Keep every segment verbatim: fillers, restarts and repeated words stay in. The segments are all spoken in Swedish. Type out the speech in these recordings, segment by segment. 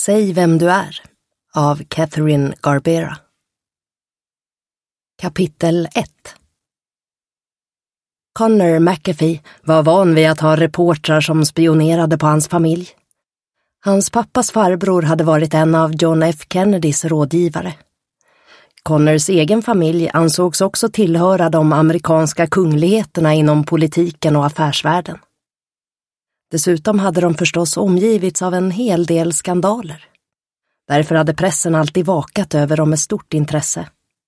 Säg vem du är av Catherine Garbera. Kapitel ett. Connor McAfee var van vid att ha reportrar som spionerade på hans familj. Hans pappas farbror hade varit en av John F. Kennedys rådgivare. Connors egen familj ansågs också tillhöra de amerikanska kungligheterna inom politiken och affärsvärlden. Dessutom hade de förstås omgivits av en hel del skandaler. Därför hade pressen alltid vakat över dem med stort intresse.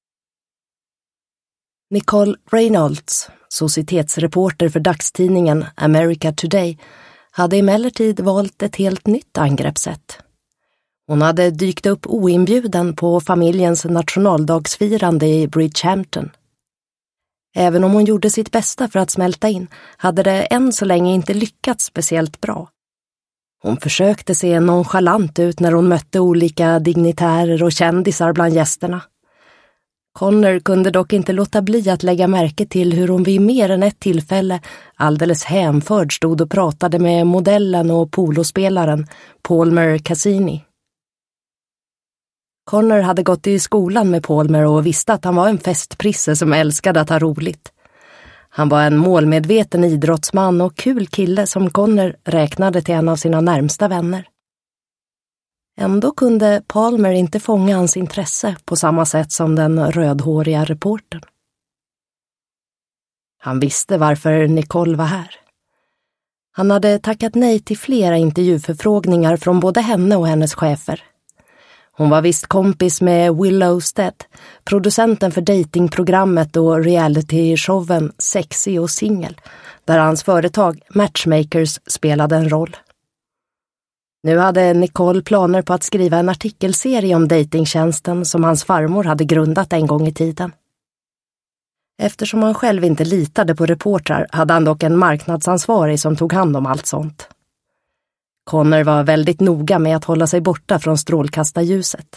Nicole Reynolds, societetsreporter för dagstidningen America Today, hade emellertid valt ett helt nytt angreppssätt. Hon hade dykt upp oinbjuden på familjens nationaldagsfirande i Bridgehampton. Även om hon gjorde sitt bästa för att smälta in hade det än så länge inte lyckats speciellt bra. Hon försökte se nonchalant ut när hon mötte olika dignitärer och kändisar bland gästerna. Connor kunde dock inte låta bli att lägga märke till hur hon vid mer än ett tillfälle alldeles hänförd stod och pratade med modellen och polospelaren Palmer Cassini. Connor hade gått i skolan med Palmer och visste att han var en festprisse som älskade att ha roligt. Han var en målmedveten idrottsman och kul kille som Connor räknade till en av sina närmsta vänner. Ändå kunde Palmer inte fånga hans intresse på samma sätt som den rödhåriga reportern. Han visste varför Nicole var här. Han hade tackat nej till flera intervjuförfrågningar från både henne och hennes chefer. Hon var visst kompis med Willow Stead, producenten för datingprogrammet och reality-showen Sexy och singel, där hans företag Matchmakers spelade en roll. Nu hade Nicole planer på att skriva en artikelserie om datingtjänsten som hans farmor hade grundat en gång i tiden. Eftersom han själv inte litade på reportrar hade han dock en marknadsansvarig som tog hand om allt sånt. Connor var väldigt noga med att hålla sig borta från strålkastarljuset.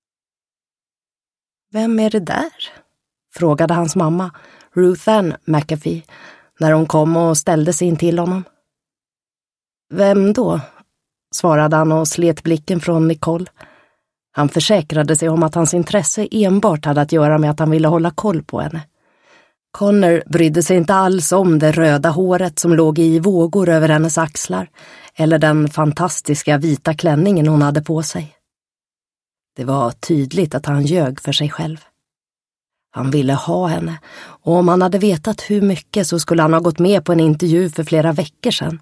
Vem är det där? Frågade hans mamma, Ruth Ann McAfee, när hon kom och ställde sig in till honom. Vem då? Svarade han och slet blicken från Nicole. Han försäkrade sig om att hans intresse enbart hade att göra med att han ville hålla koll på henne. Connor brydde sig inte alls om det röda håret som låg i vågor över hennes axlar eller den fantastiska vita klänningen hon hade på sig. Det var tydligt att han ljög för sig själv. Han ville ha henne, och om han hade vetat hur mycket så skulle han ha gått med på en intervju för flera veckor sedan.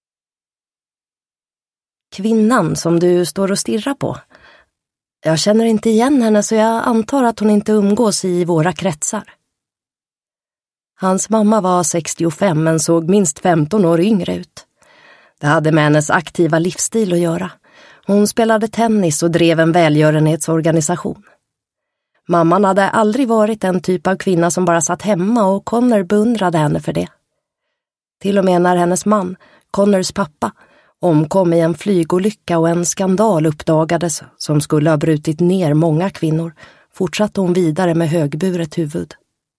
Kvinnan som du står och stirrar på. Jag känner inte igen henne så jag antar att hon inte umgås i våra kretsar. Hans mamma var sextiofem men såg minst femton år yngre ut. Det hade med hennes aktiva livsstil att göra. Hon spelade tennis och drev en välgörenhetsorganisation. Mamman hade aldrig varit en typ av kvinna som bara satt hemma och Connor beundrade henne för det. Till och med när hennes man, Connors pappa, omkom i en flygolycka och en skandal uppdagades som skulle ha brutit ner många kvinnor, fortsatte hon vidare med högburet huvud.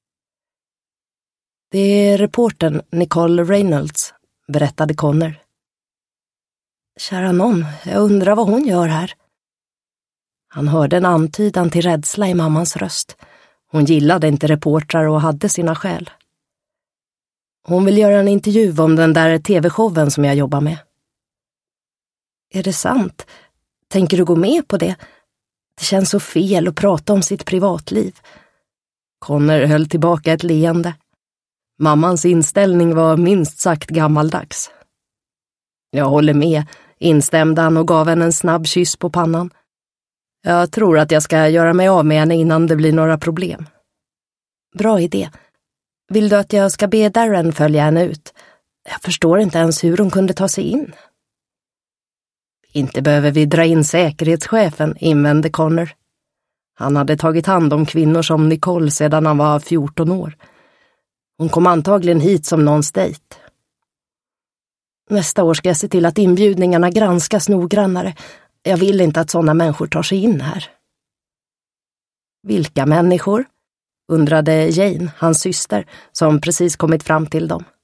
Det är reportern Nicole Reynolds, berättade Connor. Kära nån, jag undrar vad hon gör här. Han hörde en antydan till rädsla i mammans röst. Hon gillade inte reportrar och hade sina skäl. Hon vill göra en intervju om den där tv-showen som jag jobbar med. Är det sant? Tänker du gå med på det? Det känns så fel att prata om sitt privatliv. Connor höll tillbaka ett leende. Mammans inställning var minst sagt gammaldags. Jag håller med, instämde han och gav henne en snabb kyss på pannan. Jag tror att jag ska göra mig av med henne innan det blir några problem. Bra idé. Vill du att jag ska be Darren följa henne ut? Jag förstår inte ens hur hon kunde ta sig in. Inte behöver vi dra in säkerhetschefen, invände Connor. Han hade tagit hand om kvinnor som Nicole sedan han var fjorton år. Hon kom antagligen hit som någons dejt. Nästa år ska jag se till att inbjudningarna granskas noggrannare. Jag vill inte att sådana människor tar sig in här. Vilka människor? Undrade Jane, hans syster, som precis kommit fram till dem.